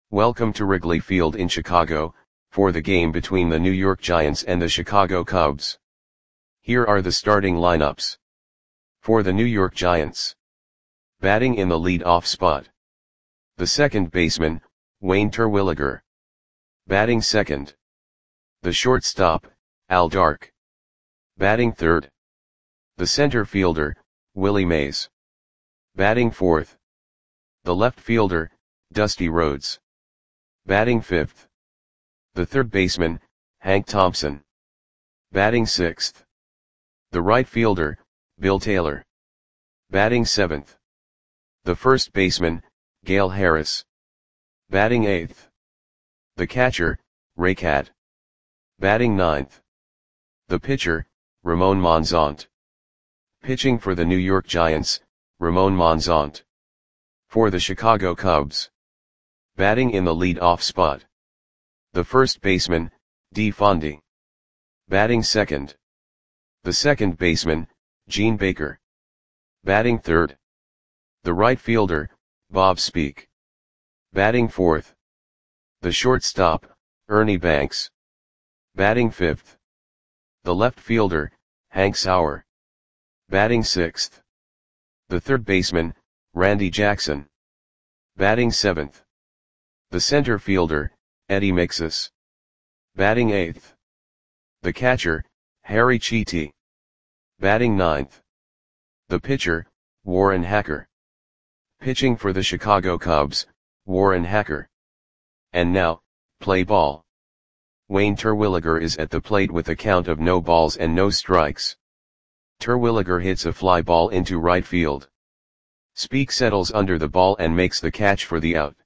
Welcome to Wrigley Field in Chicago, for the game between the New York Giants and the Chicago Cubs. Here are the starting lineups. For the New York Giants. Batting in the lead-off spot. The second baseman, Wayne Terwilliger. Batting second. The shortstop, Al Dark. Batting third. The center fielder, Willie Mays. Batting fourth. The left fielder, Dusty Rhodes. Batting fifth. The third baseman, Hank Thompson. Batting sixth. The right fielder, Bill Taylor. Batting seventh. The first baseman, Gale Harris. Batting eighth. The catcher, Ray Catt. Batting ninth. The pitcher, Ramon Monzont. Pitching for the New York Giants, Ramon Monzont. For the Chicago Cubs. Batting in the lead-off spot. The first baseman, Dee Fondy. Batting second. The second baseman, Gene Baker. Batting third. The right fielder, Bob Speak. Batting fourth. The shortstop, Ernie Banks. Batting fifth. The left fielder, Hank Sauer. Batting sixth. The third baseman, Randy Jackson. Batting seventh. The center fielder, Eddie Mixus. Batting eighth. The catcher, Harry Cheety. Batting ninth. The pitcher, Warren Hacker. Pitching for the Chicago Cubs, Warren Hacker. And now, play ball. Wayne Terwilliger is at the plate with a count of no balls and no strikes. Terwilliger hits a fly ball into right field. Speak settles under the ball and makes the catch for the out.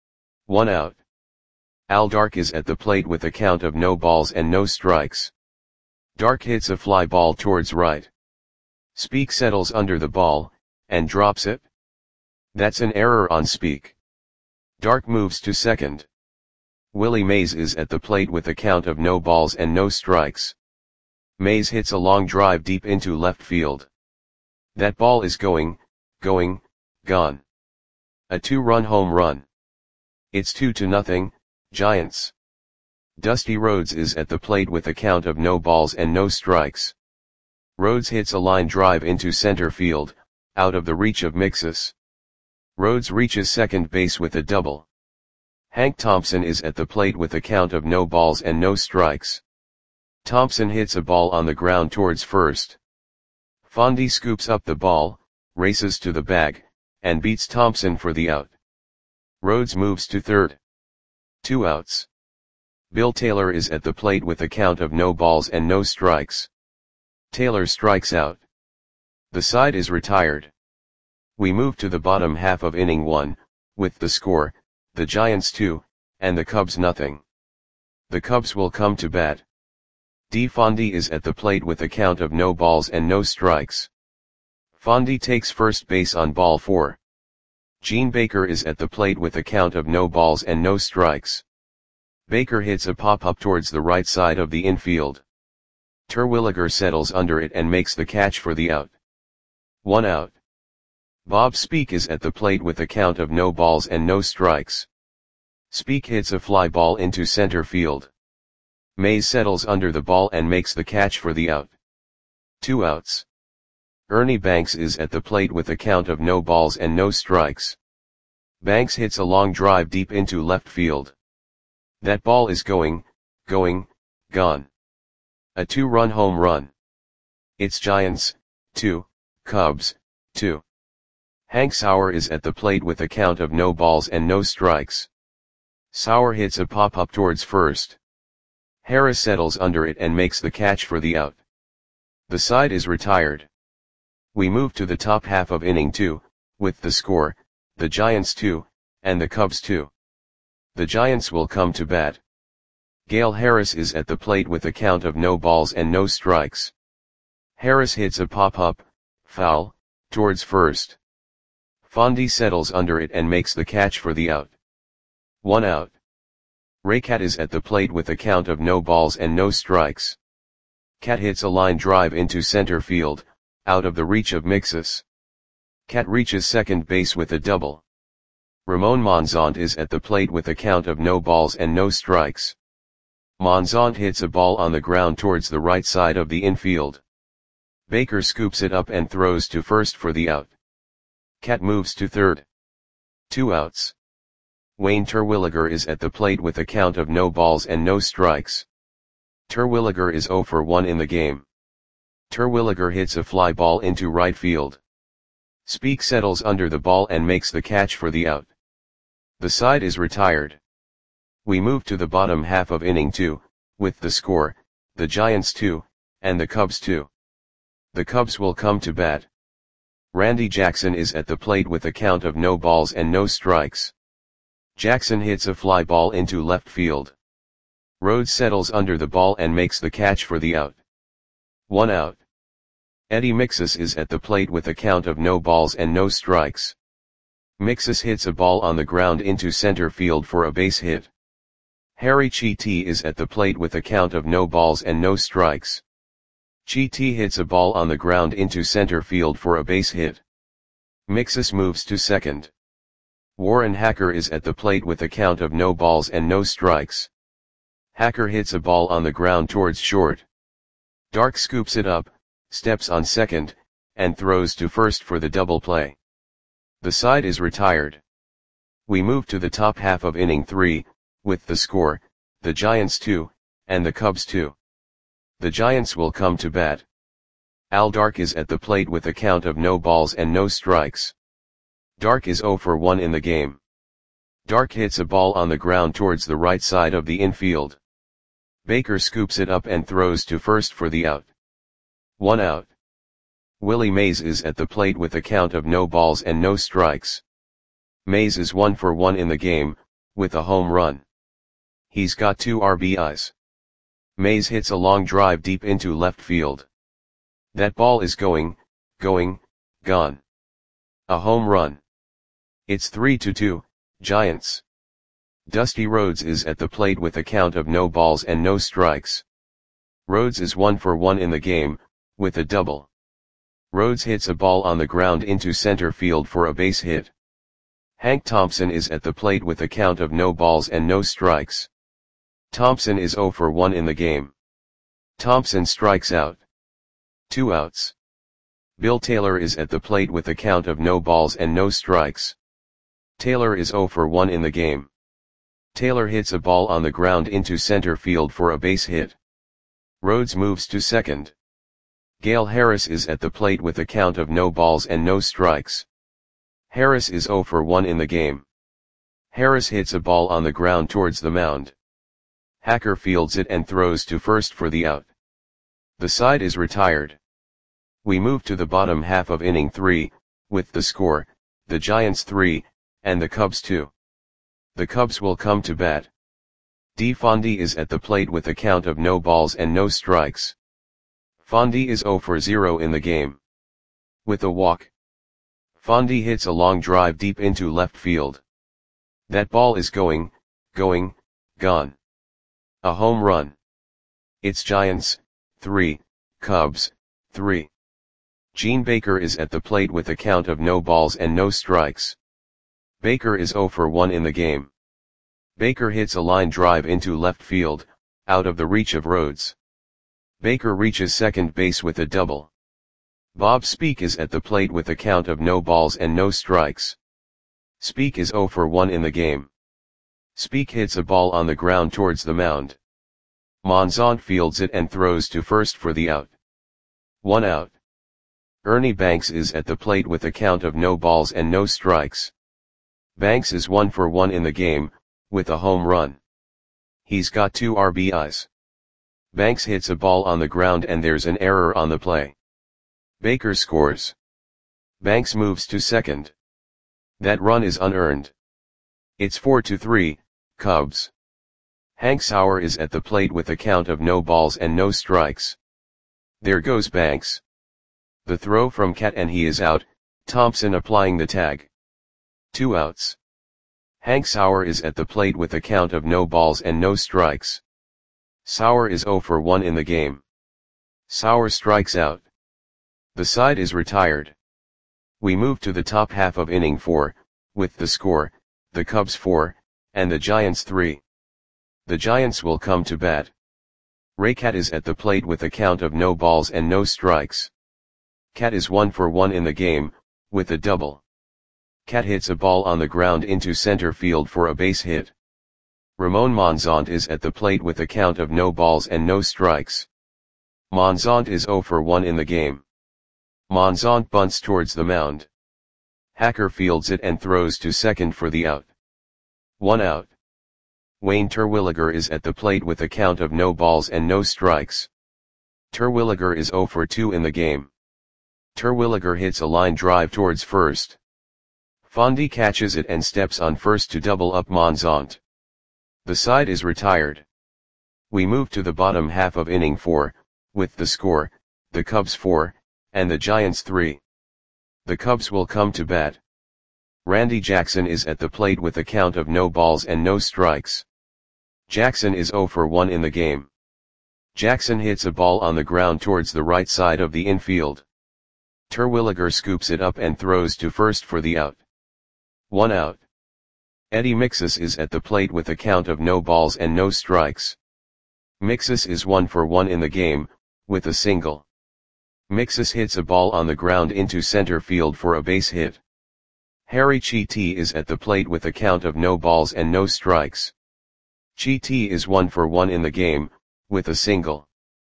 1 out. Al Dark is at the plate with a count of no balls and no strikes. Dark hits a fly ball towards right. Speak settles under the ball, and drops it. That's an error on Speak. Dark moves to second. Willie Mays is at the plate with a count of no balls and no strikes. Mays hits a long drive deep into left field. That ball is gone. A 2-run home run. It's 2-0, Giants. Dusty Rhodes is at the plate with a count of no balls and no strikes. Rhodes hits a line drive into center field, out of the reach of Mixus. Rhodes reaches second base with a double. Hank Thompson is at the plate with a count of no balls and no strikes. Thompson hits a ball on the ground towards first. Fondy scoops up the ball, races to the bag, and beats Thompson for the out. Rhodes moves to third. 2 outs. Bill Taylor is at the plate with a count of no balls and no strikes. Taylor strikes out. The side is retired. We move to the bottom half of inning 1, with the score, the Giants 2, and the Cubs nothing. The Cubs will come to bat. Dee Fondy is at the plate with a count of no balls and no strikes. Fondy takes first base on ball 4. Gene Baker is at the plate with a count of no balls and no strikes. Baker hits a pop-up towards the right side of the infield. Terwilliger settles under it and makes the catch for the out. 1 out. Bob Speak is at the plate with a count of no balls and no strikes. Speak hits a fly ball into center field. Mays settles under the ball and makes the catch for the out. 2 outs. Ernie Banks is at the plate with a count of no balls and no strikes. Banks hits a long drive deep into left field. That ball is gone. A 2-run home run. It's Giants, 2, Cubs, 2. Hank Sauer is at the plate with a count of no balls and no strikes. Sauer hits a pop-up towards first. Harris settles under it and makes the catch for the out. The side is retired. We move to the top half of inning 2, with the score, the Giants 2, and the Cubs 2. The Giants will come to bat. Gale Harris is at the plate with a count of no balls and no strikes. Harris hits a pop-up, foul, towards first. Fondy settles under it and makes the catch for the out. 1 out. Ray Catt is at the plate with a count of no balls and no strikes. Catt hits a line drive into center field, out of the reach of Mixus. Catt reaches second base with a double. Ramon Monzont is at the plate with a count of no balls and no strikes. Monzont hits a ball on the ground towards the right side of the infield. Baker scoops it up and throws to first for the out. Cat moves to third. 2 outs. Wayne Terwilliger is at the plate with a count of no balls and no strikes. Terwilliger is 0 for 1 in the game. Terwilliger hits a fly ball into right field. Speak settles under the ball and makes the catch for the out. The side is retired. We move to the bottom half of inning 2, with the score, the Giants 2, and the Cubs 2. The Cubs will come to bat. Randy Jackson is at the plate with a count of no balls and no strikes. Jackson hits a fly ball into left field. Rhodes settles under the ball and makes the catch for the out. 1 out. Eddie Mixus is at the plate with a count of no balls and no strikes. Mixus hits a ball on the ground into center field for a base hit. Harry Chiti is at the plate with a count of no balls and no strikes. Chiti hits a ball on the ground into center field for a base hit. Mixus moves to second. Warren Hacker is at the plate with a count of no balls and no strikes. Hacker hits a ball on the ground towards short. Dark scoops it up, steps on second, and throws to first for the double play. The side is retired. We move to the top half of inning 3, with the score, the Giants 2, and the Cubs 2. The Giants will come to bat. Al Dark is at the plate with a count of no balls and no strikes. Dark is 0 for 1 in the game. Dark hits a ball on the ground towards the right side of the infield. Baker scoops it up and throws to first for the out. 1 out. Willie Mays is at the plate with a count of no balls and no strikes. Mays is 1 for 1 in the game, with a home run. He's got 2 RBIs. Mays hits a long drive deep into left field. That ball is going, gone. A home run. It's 3-2, Giants. Dusty Rhodes is at the plate with a count of no balls and no strikes. Rhodes is 1 for 1 in the game, with a double. Rhodes hits a ball on the ground into center field for a base hit. Hank Thompson is at the plate with a count of no balls and no strikes. Thompson is 0 for 1 in the game. Thompson strikes out. 2 outs. Bill Taylor is at the plate with a count of no balls and no strikes. Taylor is 0 for 1 in the game. Taylor hits a ball on the ground into center field for a base hit. Rhodes moves to second. Gale Harris is at the plate with a count of no balls and no strikes. Harris is 0 for 1 in the game. Harris hits a ball on the ground towards the mound. Hacker fields it and throws to first for the out. The side is retired. We move to the bottom half of inning 3, with the score, the Giants 3, and the Cubs 2. The Cubs will come to bat. D. Fondy is at the plate with a count of no balls and no strikes. Fondy is 0 for 0 in the game. With a walk. Fondy hits a long drive deep into left field. That ball is going, gone. A home run. It's Giants 3, Cubs 3. Gene Baker is at the plate with a count of no balls and no strikes. Baker is 0 for 1 in the game. Baker hits a line drive into left field, out of the reach of Rhodes. Baker reaches second base with a double. Bob Speak is at the plate with a count of no balls and no strikes. Speak is 0 for 1 in the game. Speak hits a ball on the ground towards the mound. Monzont fields it and throws to first for the out. 1 out. Ernie Banks is at the plate with a count of no balls and no strikes. Banks is 1 for 1 in the game, with a home run. He's got 2 RBIs. Banks hits a ball on the ground and there's an error on the play. Baker scores. Banks moves to second. That run is unearned. It's 4-3, Cubs. Hank Sauer is at the plate with a count of no balls and no strikes. There goes Banks. The throw from Cat and he is out, Thompson applying the tag. 2 outs. Hank Sauer is at the plate with a count of no balls and no strikes. Sauer is 0 for 1 in the game. Sauer strikes out. The side is retired. We move to the top half of inning 4, with the score, the Cubs 4, and the Giants 3. The Giants will come to bat. Raycat is at the plate with a count of no balls and no strikes. Cat is 1 for 1 in the game, with a double. Cat hits a ball on the ground into center field for a base hit. Ramon Monzont is at the plate with a count of no balls and no strikes. Monzont is 0 for 1 in the game. Monzont bunts towards the mound. Hacker fields it and throws to second for the out. 1 out. Wayne Terwilliger is at the plate with a count of no balls and no strikes. Terwilliger is 0 for 2 in the game. Terwilliger hits a line drive towards first. Fondy catches it and steps on first to double up Monzont. The side is retired. We move to the bottom half of inning 4, with the score, the Cubs 4, and the Giants 3. The Cubs will come to bat. Randy Jackson is at the plate with a count of no balls and no strikes. Jackson is 0 for 1 in the game. Jackson hits a ball on the ground towards the right side of the infield. Terwilliger scoops it up and throws to first for the out. 1 out. Eddie Mixus is at the plate with a count of no balls and no strikes. Mixus is 1 for 1 in the game, with a single. Mixus hits a ball on the ground into center field for a base hit. Harry Chiti is at the plate with a count of no balls and no strikes. Chiti is 1 for 1 in the game, with a single.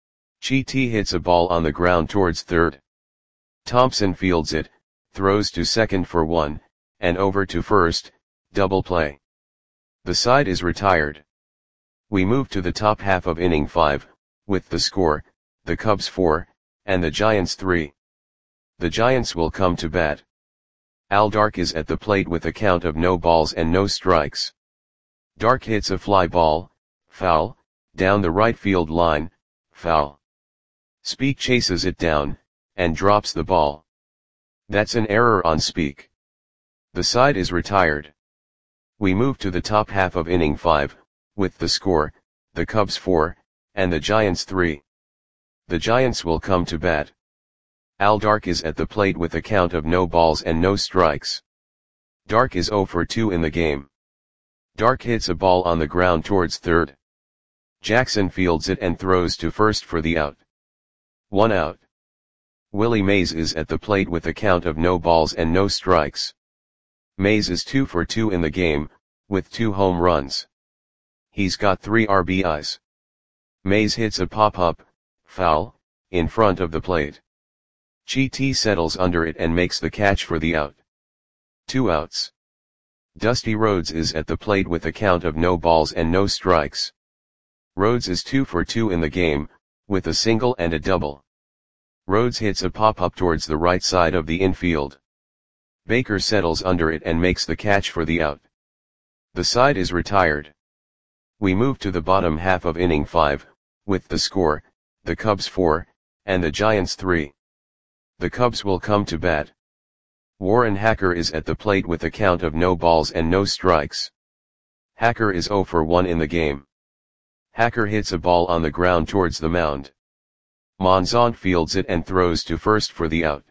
Chiti hits a ball on the ground towards third. Thompson fields it, throws to second for 1, and over to first, double play. The side is retired. We move to the top half of inning 5, with the score, the Cubs 4, and the Giants 3. The Giants will come to bat. Al Dark is at the plate with a count of no balls and no strikes. Dark hits a fly ball, foul, down the right field line, foul. Speak chases it down, and drops the ball. That's an error on Speak. The side is retired. We move to the top half of inning 5, with the score, the Cubs 4, and the Giants 3. The Giants will come to bat. Al Dark is at the plate with a count of no balls and no strikes. Dark is 0 for 2 in the game. Dark hits a ball on the ground towards third. Jackson fields it and throws to first for the out. 1 out. Willie Mays is at the plate with a count of no balls and no strikes. Mays is 2 for 2 in the game, with 2 home runs. He's got 3 RBIs. Mays hits a pop-up, foul, in front of the plate. Chiti settles under it and makes the catch for the out. 2 outs. Dusty Rhodes is at the plate with a count of no balls and no strikes. Rhodes is 2 for 2 in the game, with a single and a double. Rhodes hits a pop-up towards the right side of the infield. Baker settles under it and makes the catch for the out. The side is retired. We move to the bottom half of inning 5, with the score, the Cubs 4, and the Giants 3. The Cubs will come to bat. Warren Hacker is at the plate with a count of no balls and no strikes. Hacker is 0 for 1 in the game. Hacker hits a ball on the ground towards the mound. Monzont fields it and throws to first for the out.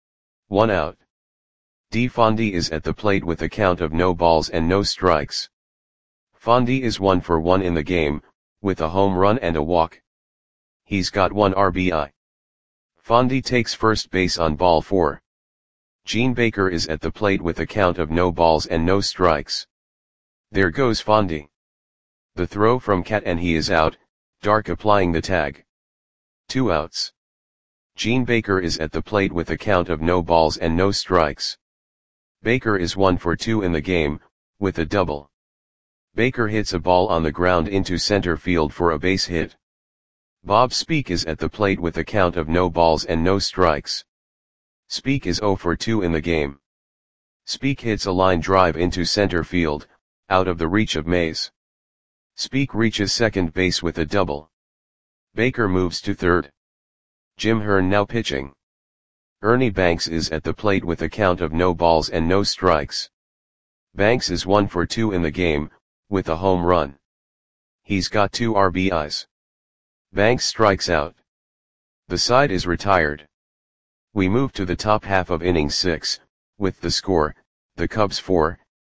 1 out. D. Fondy is at the plate with a count of no balls and no strikes. Fondy is 1 for 1 in the game, with a home run and a walk. He's got 1 RBI. Fondy takes first base on ball 4. Gene Baker is at the plate with a count of no balls and no strikes. There goes Fondy. The throw from Cat and he is out, Dark applying the tag. 2 outs. Gene Baker is at the plate with a count of no balls and no strikes. Baker is 1 for 2 in the game, with a double. Baker hits a ball on the ground into center field for a base hit. Bob Speak is at the plate with a count of no balls and no strikes. Speak is 0 for 2 in the game. Speak hits a line drive into center field, out of the reach of Mays. Speak reaches second base with a double. Baker moves to third. Jim Hearn now pitching. Ernie Banks is at the plate with a count of no balls and no strikes. Banks is 1 for 2 in the game, with a home run. He's got 2 RBIs. Banks strikes out. The side is retired. We move to the top half of inning 6, with the score, the Cubs 4,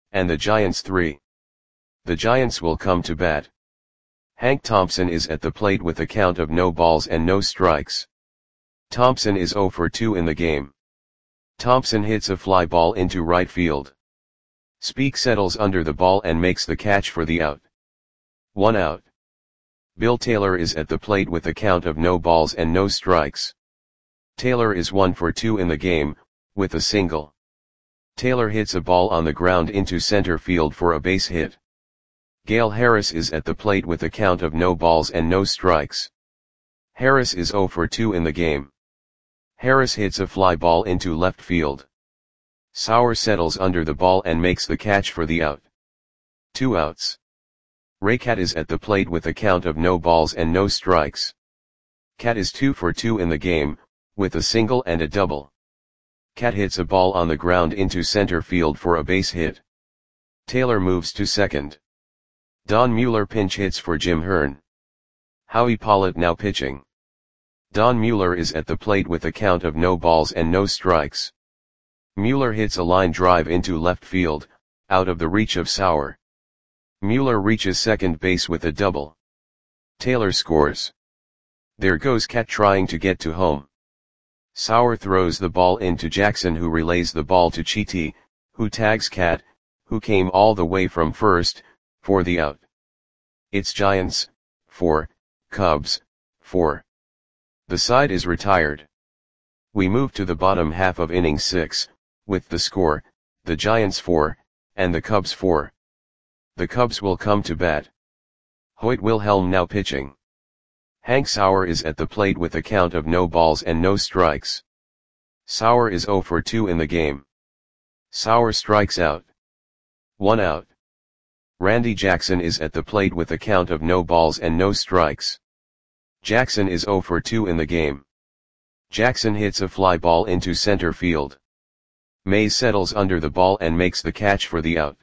and the Giants 3. The Giants will come to bat. Hank Thompson is at the plate with a count of no balls and no strikes. Thompson is 0 for 2 in the game. Thompson hits a fly ball into right field. Speak settles under the ball and makes the catch for the out. 1 out. Bill Taylor is at the plate with a count of no balls and no strikes. Taylor is 1 for 2 in the game, with a single. Taylor hits a ball on the ground into center field for a base hit. Gale Harris is at the plate with a count of no balls and no strikes. Harris is 0 for 2 in the game. Harris hits a fly ball into left field. Sauer settles under the ball and makes the catch for the out. 2 outs. Raycat is at the plate with a count of no balls and no strikes. Cat is 2 for 2 in the game, with a single and a double. Cat hits a ball on the ground into center field for a base hit. Taylor moves to second. Don Mueller pinch hits for Jim Hearn. Howie Pollitt now pitching. Don Mueller is at the plate with a count of no balls and no strikes. Mueller hits a line drive into left field, out of the reach of Sauer. Mueller reaches second base with a double. Taylor scores. There goes Cat trying to get to home. Sauer throws the ball into Jackson, who relays the ball to Chiti, who tags Cat, who came all the way from first, for the out. It's Giants, 4, Cubs, 4. The side is retired. We move to the bottom half of inning 6, with the score, the Giants 4, and the Cubs 4. The Cubs will come to bat. Hoyt Wilhelm now pitching. Hank Sauer is at the plate with a count of no balls and no strikes. Sauer is 0 for 2 in the game. Sauer strikes out. 1 out. Randy Jackson is at the plate with a count of no balls and no strikes. Jackson is 0 for 2 in the game. Jackson hits a fly ball into center field. Mays settles under the ball and makes the catch for the out.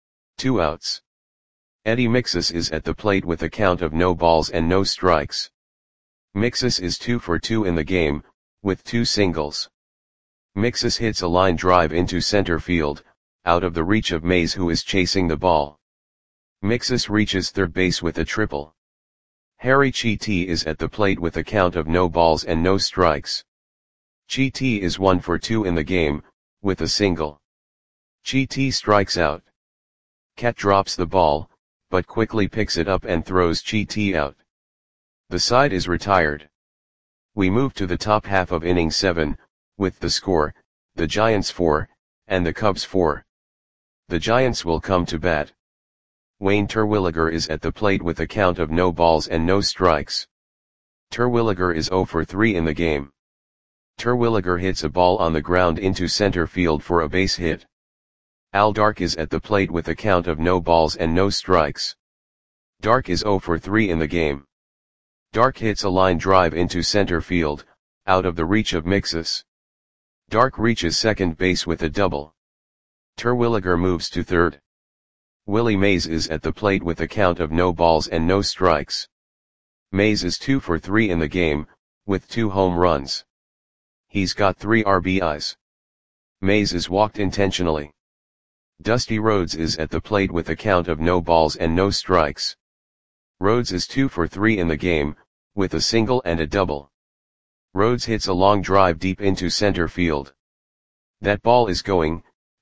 2 outs. Eddie Mixus is at the plate with a count of no balls and no strikes. Mixus is 2 for 2 in the game, with 2 singles. Mixus hits a line drive into center field, out of the reach of Mays, who is chasing the ball. Mixus reaches third base with a triple. Harry Chiti is at the plate with a count of no balls and no strikes. Chiti is 1 for 2 in the game, with a single. Chiti strikes out. Cat drops the ball, but quickly picks it up and throws Chiti out. The side is retired. We move to the top half of inning 7, with the score, the Giants 4, and the Cubs 4. The Giants will come to bat. Wayne Terwilliger is at the plate with a count of no balls and no strikes. Terwilliger is 0 for 3 in the game. Terwilliger hits a ball on the ground into center field for a base hit. Al Dark is at the plate with a count of no balls and no strikes. Dark is 0 for 3 in the game. Dark hits a line drive into center field, out of the reach of Mixus. Dark reaches second base with a double. Terwilliger moves to third. Willie Mays is at the plate with a count of no balls and no strikes. Mays is 2 for 3 in the game, with 2 home runs. He's got 3 RBIs. Mays is walked intentionally. Dusty Rhodes is at the plate with a count of no balls and no strikes. Rhodes is 2 for 3 in the game, with a single and a double. Rhodes hits a long drive deep into center field. That ball is gone.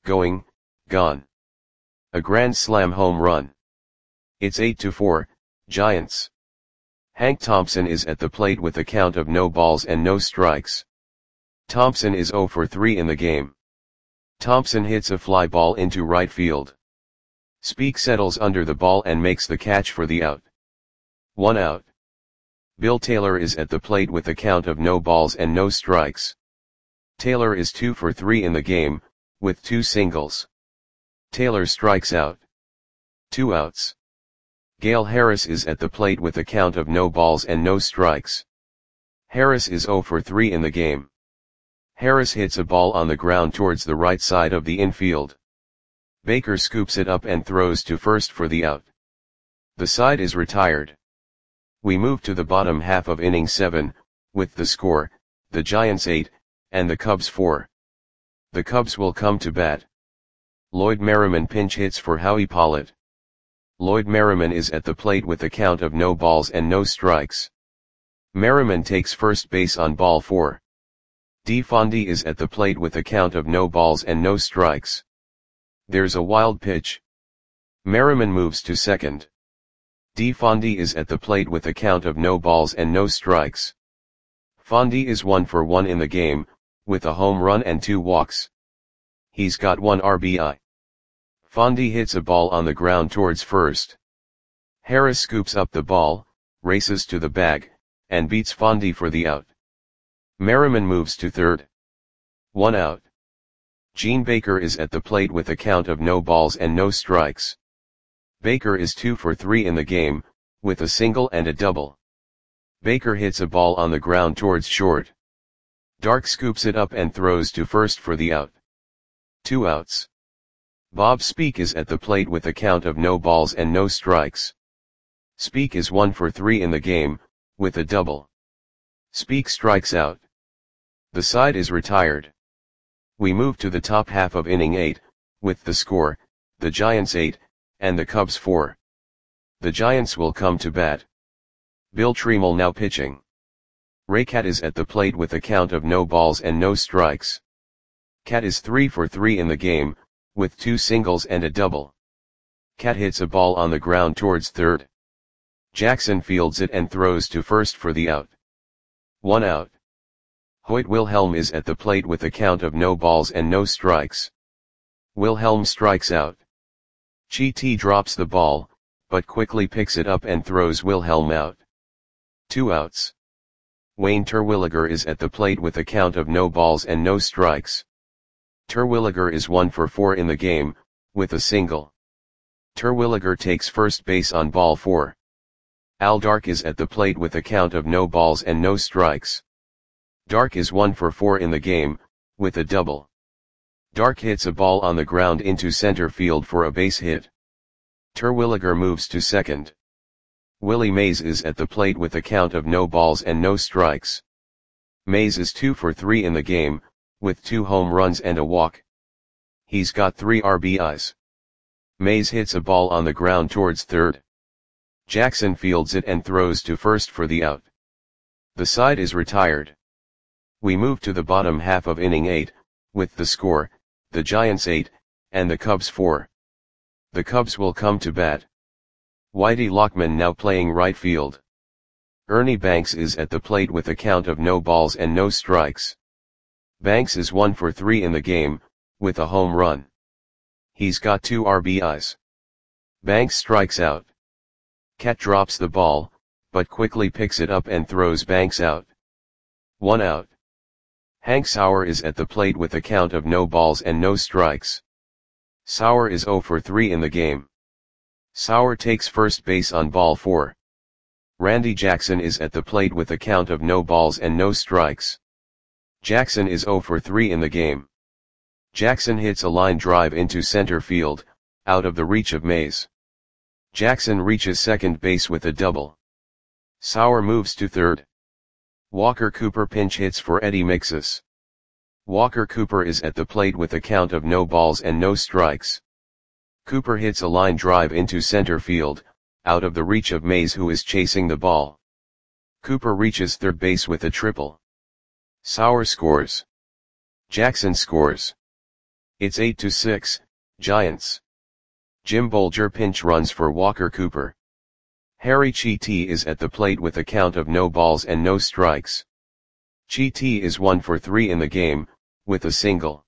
A grand slam home run. It's 8-4, Giants. Hank Thompson is at the plate with a count of no balls and no strikes. Thompson is 0 for 3 in the game. Thompson hits a fly ball into right field. Speak settles under the ball and makes the catch for the out. 1 out. Bill Taylor is at the plate with a count of no balls and no strikes. Taylor is 2 for 3 in the game, with 2 singles. Taylor strikes out. 2 outs. Gale Harris is at the plate with a count of no balls and no strikes. Harris is 0 for 3 in the game. Harris hits a ball on the ground towards the right side of the infield. Baker scoops it up and throws to first for the out. The side is retired. We move to the bottom half of inning 7, with the score, the Giants 8, and the Cubs 4. The Cubs will come to bat. Lloyd Merriman pinch hits for Howie Pollitt. Lloyd Merriman is at the plate with a count of no balls and no strikes. Merriman takes first base on ball 4. DeFondy is at the plate with a count of no balls and no strikes. There's a wild pitch. Merriman moves to second. DeFondy is at the plate with a count of no balls and no strikes. Fondy is 1 for 1 in the game, with a home run and 2 walks. He's got 1 RBI. Fondy hits a ball on the ground towards first. Harris scoops up the ball, races to the bag, and beats Fondy for the out. Merriman moves to third. 1 out. Gene Baker is at the plate with a count of no balls and no strikes. Baker is 2 for 3 in the game, with a single and a double. Baker hits a ball on the ground towards short. Dark scoops it up and throws to first for the out. 2 outs. Bob Speak is at the plate with a count of no balls and no strikes. Speak is 1 for 3 in the game, with a double. Speak strikes out. The side is retired. We move to the top half of inning 8, with the score, the Giants 8, and the Cubs 4. The Giants will come to bat. Bill Tremel now pitching. Ray Cat is at the plate with a count of no balls and no strikes. Cat is 3 for 3 in the game, with 2 singles and a double. Cat hits a ball on the ground towards third. Jackson fields it and throws to first for the out. 1 out. Hoyt Wilhelm is at the plate with a count of no balls and no strikes. Wilhelm strikes out. Chi drops the ball, but quickly picks it up and throws Wilhelm out. 2 outs. Wayne Terwilliger is at the plate with a count of no balls and no strikes. Terwilliger is 1 for 4 in the game, with a single. Terwilliger takes first base on ball 4. Al Dark is at the plate with a count of no balls and no strikes. Dark is 1 for 4 in the game, with a double. Dark hits a ball on the ground into center field for a base hit. Terwilliger moves to second. Willie Mays is at the plate with a count of no balls and no strikes. Mays is 2 for 3 in the game, with 2 home runs and a walk. He's got 3 RBIs. Mays hits a ball on the ground towards third. Jackson fields it and throws to first for the out. The side is retired. We move to the bottom half of inning 8, with the score, the Giants 8, and the Cubs 4. The Cubs will come to bat. Whitey Lockman now playing right field. Ernie Banks is at the plate with a count of no balls and no strikes. Banks is 1 for 3 in the game, with a home run. He's got 2 RBIs. Banks strikes out. Cat drops the ball, but quickly picks it up and throws Banks out. 1 out. Hank Sauer is at the plate with a count of no balls and no strikes. Sauer is 0 for 3 in the game. Sauer takes first base on ball 4. Randy Jackson is at the plate with a count of no balls and no strikes. Jackson is 0 for 3 in the game. Jackson hits a line drive into center field, out of the reach of Mays. Jackson reaches second base with a double. Sauer moves to third. Walker Cooper pinch hits for Eddie Mixus. Walker Cooper is at the plate with a count of no balls and no strikes. Cooper hits a line drive into center field, out of the reach of Mays who is chasing the ball. Cooper reaches third base with a triple. Sauer scores. Jackson scores. It's 8-6, Giants. Jim Bolger pinch runs for Walker Cooper. Harry Chiti is at the plate with a count of no balls and no strikes. Chiti is 1 for 3 in the game, with a single.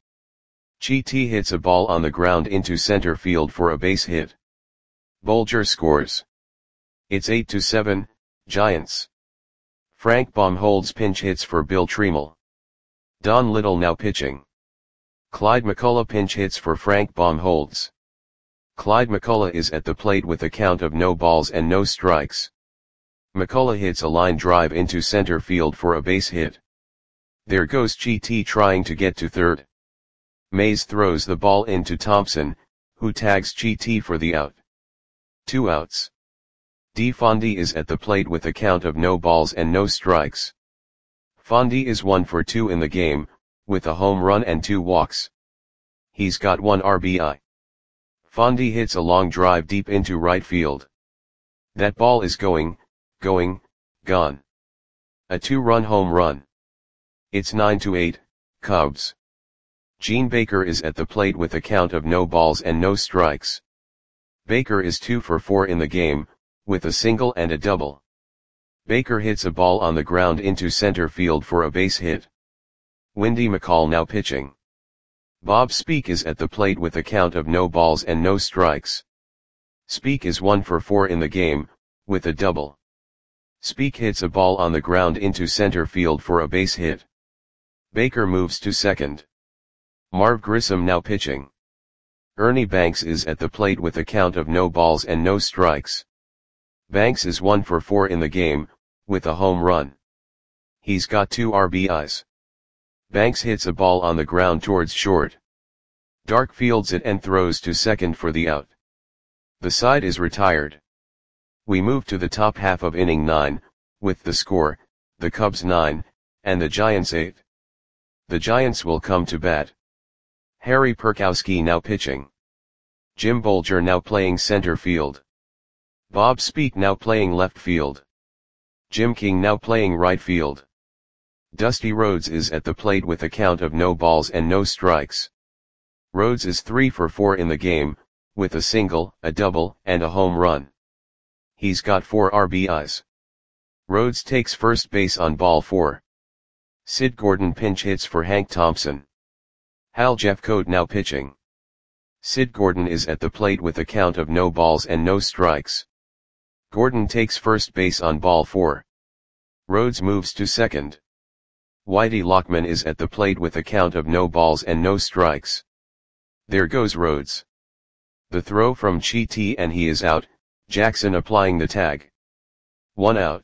Chiti hits a ball on the ground into center field for a base hit. Bolger scores. It's 8-7, Giants. Frank Baum holds pinch hits for Bill Tremel. Don Little now pitching. Clyde McCullough pinch hits for Frank Baum holds. Clyde McCullough is at the plate with a count of no balls and no strikes. McCullough hits a line drive into center field for a base hit. There goes Chiti trying to get to third. Mays throws the ball into Thompson, who tags Chiti for the out. 2 outs. DeFondy is at the plate with a count of no balls and no strikes. Fondy is 1 for 2 in the game, with a home run and 2 walks. He's got 1 RBI. Fondy hits a long drive deep into right field. That ball is gone. A 2-run home run. It's 9-8, Cubs. Gene Baker is at the plate with a count of no balls and no strikes. Baker is 2 for 4 in the game, with a single and a double. Baker hits a ball on the ground into center field for a base hit. Windy McCall now pitching. Bob Speak is at the plate with a count of no balls and no strikes. Speak is 1 for 4 in the game, with a double. Speak hits a ball on the ground into center field for a base hit. Baker moves to second. Marv Grissom now pitching. Ernie Banks is at the plate with a count of no balls and no strikes. Banks is 1 for 4 in the game, with a home run. He's got 2 RBIs. Banks hits a ball on the ground towards short. Dark fields it and throws to second for the out. The side is retired. We move to the top half of inning 9, with the score, the Cubs 9, and the Giants 8. The Giants will come to bat. Harry Perkowski now pitching. Jim Bolger now playing center field. Bob Speak now playing left field. Jim King now playing right field. Dusty Rhodes is at the plate with a count of no balls and no strikes. Rhodes is 3 for 4 in the game, with a single, a double, and a home run. He's got 4 RBIs. Rhodes takes first base on ball 4. Sid Gordon pinch hits for Hank Thompson. Hal Jeffcoat now pitching. Sid Gordon is at the plate with a count of no balls and no strikes. Gordon takes first base on ball 4. Rhodes moves to second. Whitey Lockman is at the plate with a count of no balls and no strikes. There goes Rhodes. The throw from Chiti and he is out, Jackson applying the tag. 1 out.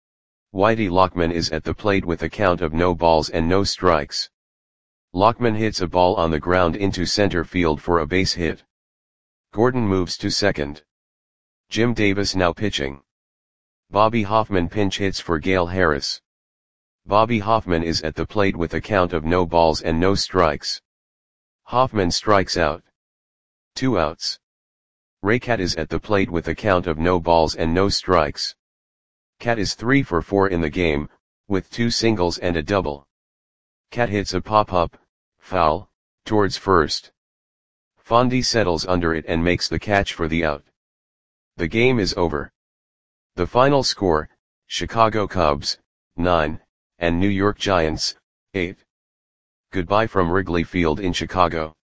Whitey Lockman is at the plate with a count of no balls and no strikes. Lockman hits a ball on the ground into center field for a base hit. Gordon moves to second. Jim Davis now pitching. Bobby Hoffman pinch hits for Gale Harris. Bobby Hoffman is at the plate with a count of no balls and no strikes. Hoffman strikes out. 2 outs. Raycat is at the plate with a count of no balls and no strikes. Cat is 3 for 4 in the game, with 2 singles and a double. Cat hits a pop-up, foul, towards first. Fondy settles under it and makes the catch for the out. The game is over. The final score, Chicago Cubs, 9, and New York Giants, 8. Goodbye from Wrigley Field in Chicago.